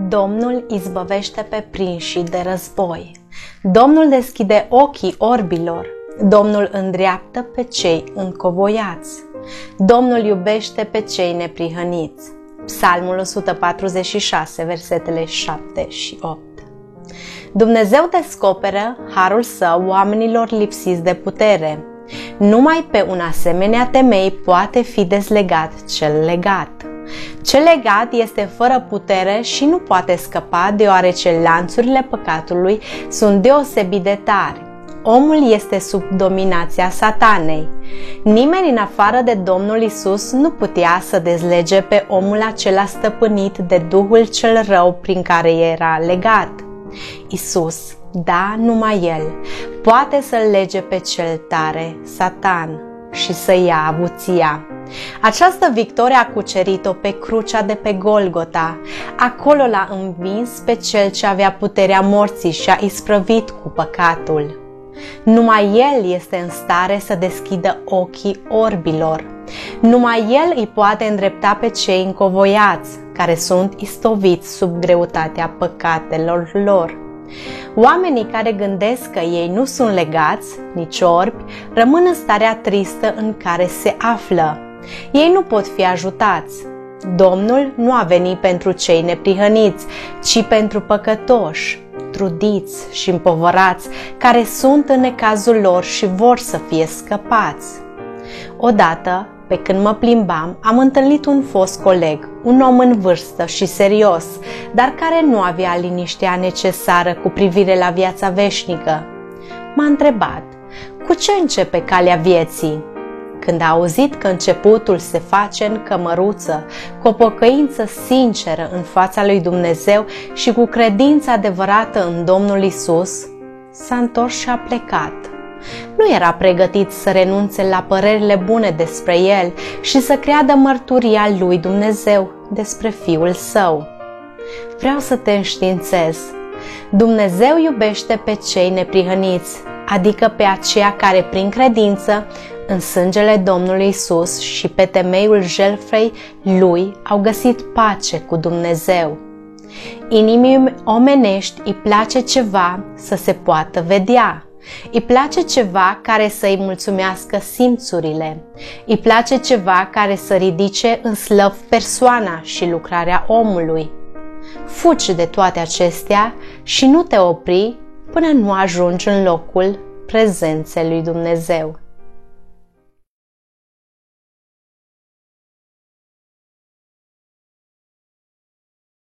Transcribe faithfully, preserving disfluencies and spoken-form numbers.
Domnul izbăvește pe prinși de război. Domnul deschide ochii orbilor. Domnul îndreaptă pe cei încovoiați. Domnul iubește pe cei neprihăniți. Psalmul o sută patruzeci și șase, versetele șapte și opt. Dumnezeu descoperă harul său oamenilor lipsiți de putere. Numai pe un asemenea temei poate fi dezlegat cel legat. Cel legat este fără putere și nu poate scăpa, deoarece lanțurile păcatului sunt deosebit de tari. Omul este sub dominația Satanei. Nimeni în afară de Domnul Isus nu putea să dezlege pe omul acela stăpânit de duhul cel rău prin care era legat. Isus, da, numai El, poate să-l lege pe cel tare, Satan, și să ia avuția. Această victorie a cucerit-o pe crucea de pe Golgota. Acolo l-a învins pe cel ce avea puterea morții și a isprăvit cu păcatul. Numai El este în stare să deschidă ochii orbilor. Numai El îi poate îndrepta pe cei încovoiați, care sunt istoviți sub greutatea păcatelor lor. Oamenii care gândesc că ei nu sunt legați, nici orbi, rămân în starea tristă în care se află. Ei nu pot fi ajutați. Domnul nu a venit pentru cei neprihăniți, ci pentru păcătoși, trudiți și împovărați, care sunt în necazul lor și vor să fie scăpați. Odată, pe când mă plimbam, am întâlnit un fost coleg, un om în vârstă și serios, dar care nu avea liniștea necesară cu privire la viața veșnică. M-a întrebat, cu ce începe calea vieții? Când a auzit că începutul se face în cămăruță, cu o pocăință sinceră în fața lui Dumnezeu și cu credință adevărată în Domnul Isus, s-a întors și a plecat. Nu era pregătit să renunțe la părerile bune despre El și să creadă mărturia lui Dumnezeu despre Fiul Său. Vreau să te înștiințez. Dumnezeu iubește pe cei neprihăniți, adică pe aceia care prin credință în sângele Domnului Isus și pe temeiul jertfei Lui au găsit pace cu Dumnezeu. Inimii omenești îi place ceva să se poată vedea. Îi place ceva care să-i mulțumească simțurile. Îi place ceva care să ridice în slăv persoana și lucrarea omului. Fugi de toate acestea și nu te opri până nu ajungi în locul prezenței lui Dumnezeu.